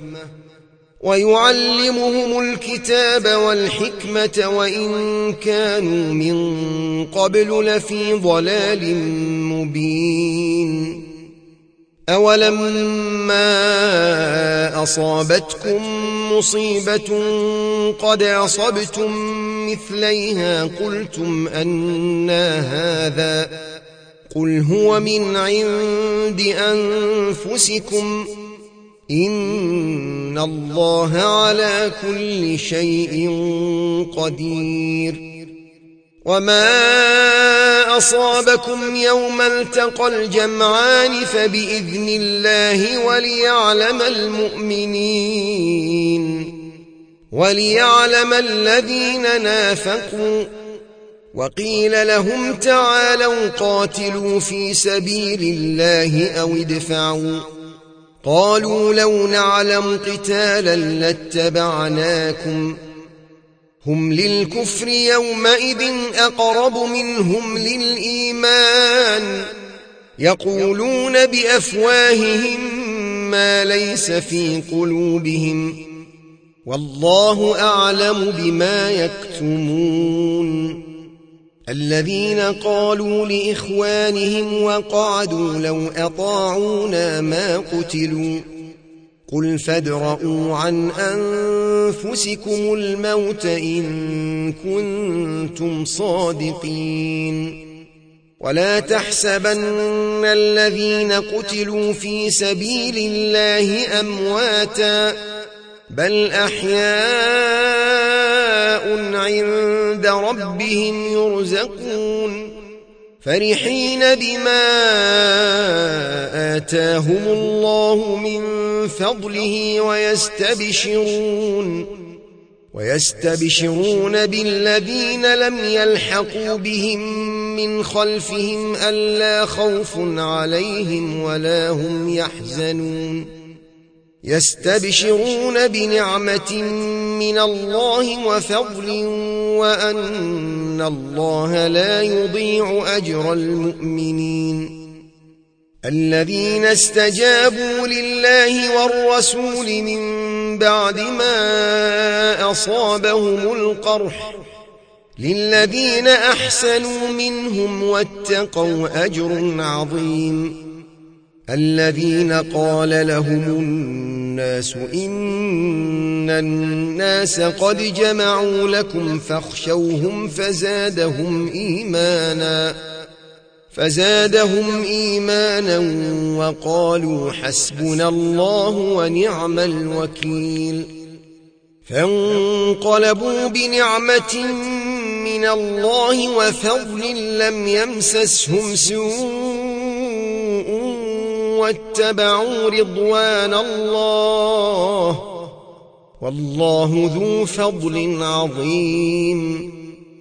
ويعلمهم الكتاب والحكمة وإن كانوا من قبل لفي ضلال مبين أولما أصابتكم مصيبة قد أصبتم مثليها قلتم أنى هذا قل هو من عند أنفسكم إن الله على كل شيء قدير وما أصابكم يوم التقى الجمعان فبإذن الله وليعلم المؤمنين وليعلم الذين نافقوا وقيل لهم تعالوا قاتلوا في سبيل الله أو ادفعوا قالوا لو نعلم قتالا لاتبعناكم هم للكفر يومئذ أقرب منهم للإيمان يقولون بأفواههم ما ليس في قلوبهم والله أعلم بما يكتمون الذين قالوا لإخوانهم وقعدوا لو أطاعونا ما قتلوا قل فادرءوا عن أنفسكم الموت إن كنتم صادقين ولا تحسبن الذين قتلوا في سبيل الله أمواتا بل أحياء عند ربهم يرزقون فرحين بما آتاهم الله من فضله ويستبشرون ويستبشرون بالذين لم يلحقوا بهم من خلفهم ألا خوف عليهم ولا هم يحزنون يستبشرون بنعمة من الله وفضل وأن الله لا يضيع أجر المؤمنين الذين استجابوا لله والرسول من بعد ما أصابهم القرح للذين أحسنوا منهم واتقوا أجر عظيم الذين قال لهم الناس إن الناس قد جمعوا لكم فاخشوهم فزادهم إيمانا فزادهم إيمانا وقالوا حسبنا الله ونعم الوكيل فانقلبوا بنعمة من الله وفضل لم يمسسهم سوء واتبعوا رضوان الله والله ذو فضل عظيم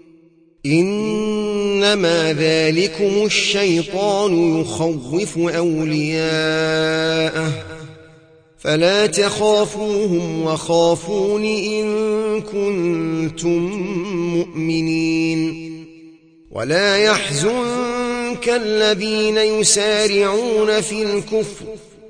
إنما ذلكم الشيطان يخوف أولياءه فلا تخافوهم وخافون إن كنتم مؤمنين ولا يحزنك أولئك الذين يسارعون في الكفر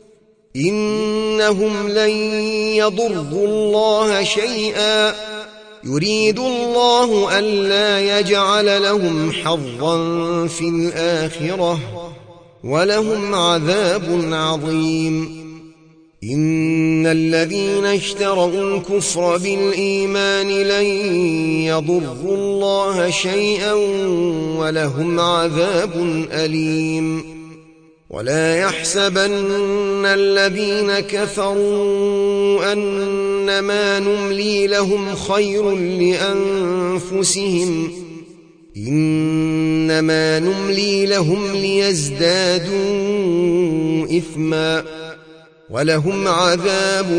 إنهم لن يضروا الله شيئا يريد الله ألا يجعل لهم حظا في الآخرة ولهم عذاب عظيم. إن الذين اشتروا الكفر بالإيمان لن يضروا الله شيئا ولهم عذاب أليم. ولا يحسبن الذين كفروا أنما نملي لهم خير لأنفسهم إنما نملي لهم ليزدادوا إثما ولهم عذاب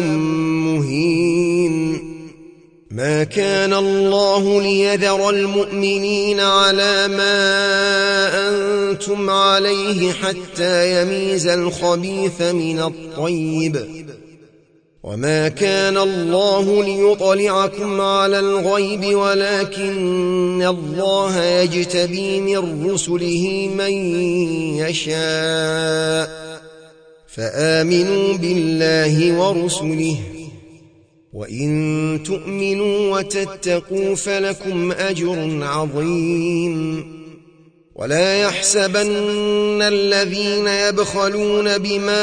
مهين. ما كان الله ليذر المؤمنين على ما أنتم عليه حتى يميز الخبيث من الطيب وما كان الله ليطلعكم على الغيب ولكن الله يجتبي من رسله من يشاء فآمنوا بالله ورسله وإن تؤمنوا وتتقوا فلكم أجر عظيم. ولا يحسبن الذين يبخلون بما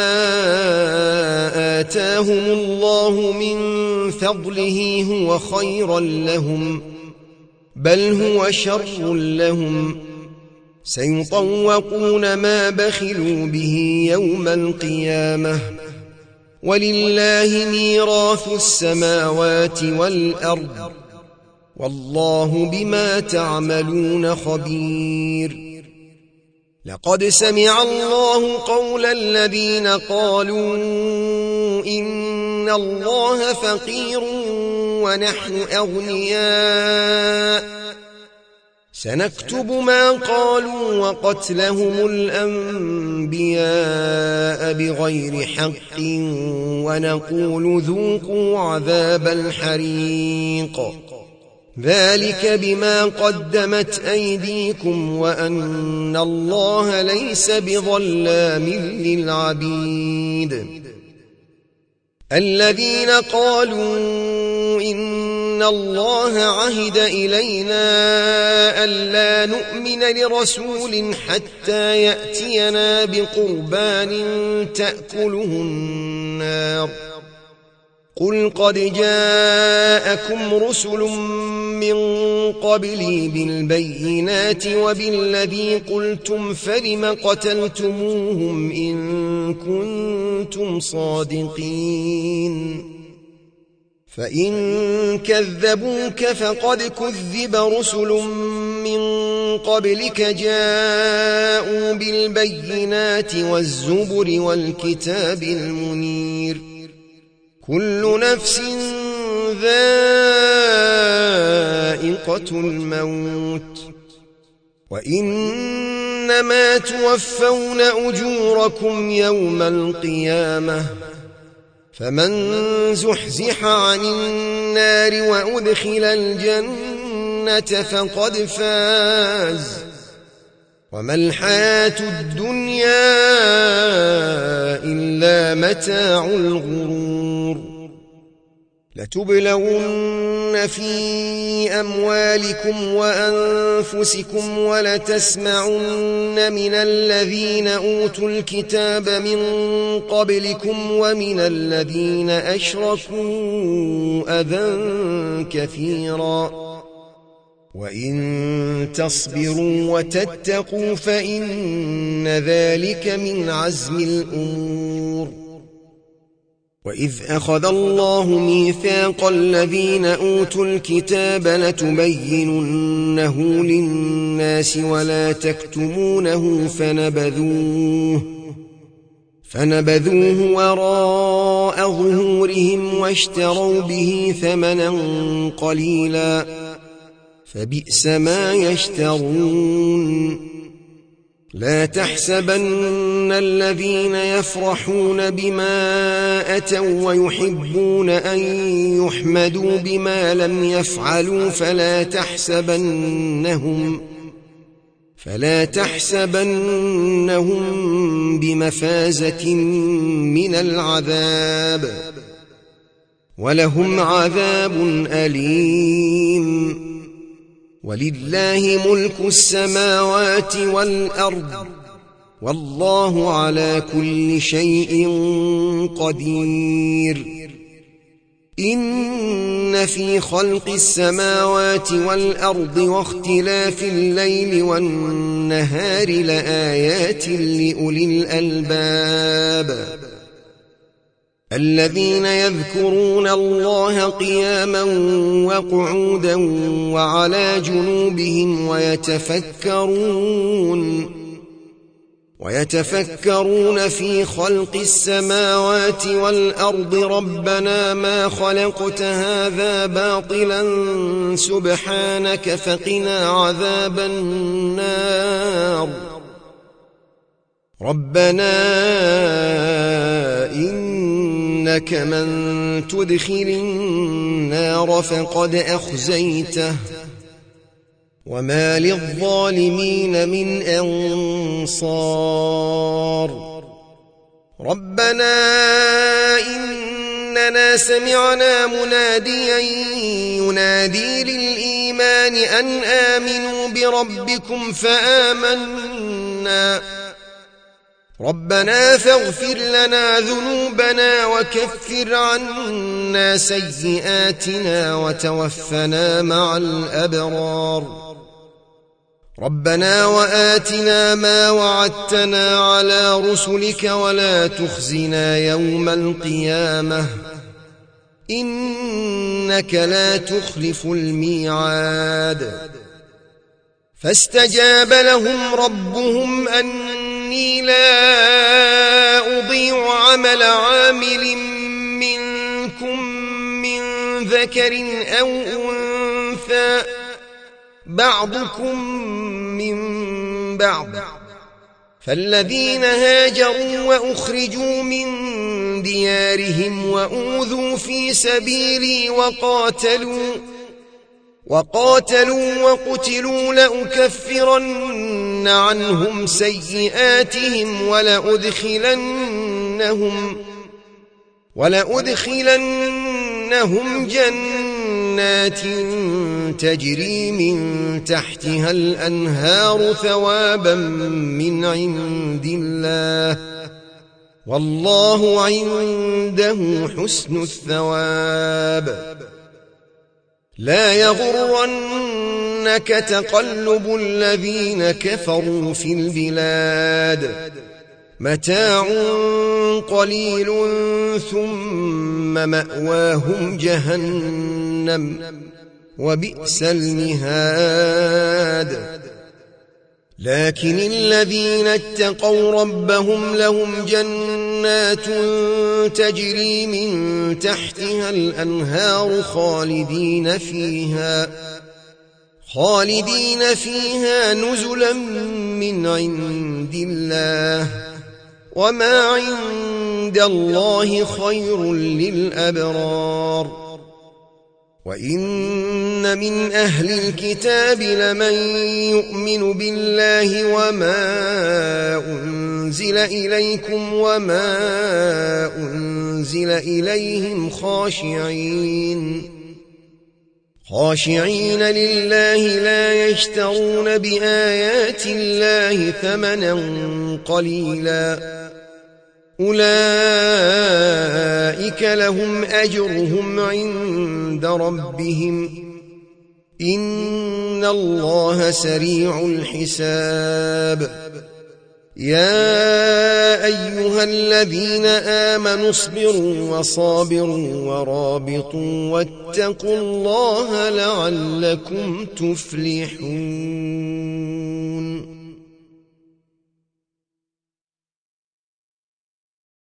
آتاهم الله من فضله هو خيرا لهم بل هو شر لهم سيطوقون ما بخلوا به يوم القيامة ولله ميراث السماوات والأرض والله بما تعملون خبير. لقد سمع الله قول الذين قالوا إن الله فقير ونحن أغنياء سنكتب ما قالوا وقتلهم الأنبياء بغير حق ونقول ذوقوا عذاب الحريق ذلك بما قدمت أيديكم وأن الله ليس بظلام للعبيد. الذين قالوا إن الله عهد إلينا ألا نؤمن لرسول حتى يأتينا بقربان تأكله النار قل قد جاءكم رسل من قبلي بالبينات وبالذي قلتم فلم قتلتموهم إن كنتم صادقين فإن كذبوك فقد كذب رسل من قبلك جاءوا بالبينات والزبر والكتاب المنير كل نفس ذائقة الموت وإنما توفون أجوركم يوم القيامة فمن زحزح عن النار وأدخل الجنة فقد فاز وما الحياة الدنيا إلا متاع الغرور. لتبلون في أموالكم وأنفسكم ولتسمعن من الذين أوتوا الكتاب من قبلكم ومن الذين أشركوا أذى كثيرا وإن تصبروا وتتقوا فإن ذلك من عزم الأمور. وإذ أخذ الله ميثاق الذين أوتوا الكتاب لتبيننه للناس ولا تكتمونه فنبذوه فنبذوه وراء ظهورهم واشتروا به ثمنا قليلا فبئس ما يشترون. لا تحسبن الذين يفرحون بما أتوا ويحبون أن يحمدوا بما لم يفعلوا فلا تحسبنهم فلا تحسبنهم بمفازة من العذاب ولهم عذاب أليم ولله ملك السماوات والأرض والله على كل شيء قدير إن في خلق السماوات والأرض واختلاف الليل والنهار لآيات لأولي الألباب الذين يذكرون الله قياما وقعودا وعلى جنوبهم ويتفكرون ويتفكرون في خلق السماوات والأرض ربنا ما خلقت هذا باطلا سبحانك فقنا عذاب النار ربنا إنك من تدخل النار فقد أخزيته وما للظالمين من أنصار ربنا إننا سمعنا مناديا ينادي للإيمان أن آمنوا بربكم فآمنا ربنا فاغفر لنا ذنوبنا وكفر عنا سيئاتنا وتوفنا مع الأبرار ربنا وآتنا ما وعدتنا على رسلك ولا تخزنا يوم القيامة إنك لا تخلف الميعاد فاستجاب لهم ربهم أني لا أضيع عمل عامل منكم من ذكر أو أنثى بعضكم من بعض فالذين هاجروا وأخرجوا من ديارهم وأوذوا في سبيلي وقاتلوا وقاتلوا وقتلوا لأكفرن عنهم سيئاتهم ولأدخلنهم ولأدخلنهم جنات تجري من تحتها الأنهار ثوابا من عند الله والله عنده حسن الثواب لا يغرنك تقلب الذين كفروا في البلاد متاع قليل ثم مأواهم جهنم وبئس المهاد لكن الذين اتقوا ربهم لهم جنات تجري من تحتها الأنهار خالدين فيها خالدين فيها نزلا من عند الله وما عند الله خير للأبرار وإن من أهل الكتاب لمن يؤمن بالله وما أنزل إليكم وما أنزل إليهم خاشعين خاشعين لله لا يشترون بآيات الله ثمنا قليلا أولئك لهم أجرهم عند ربهم إن الله سريع الحساب يا أيها الذين آمنوا اصبروا وصابروا ورابطوا واتقوا الله لعلكم تفلحون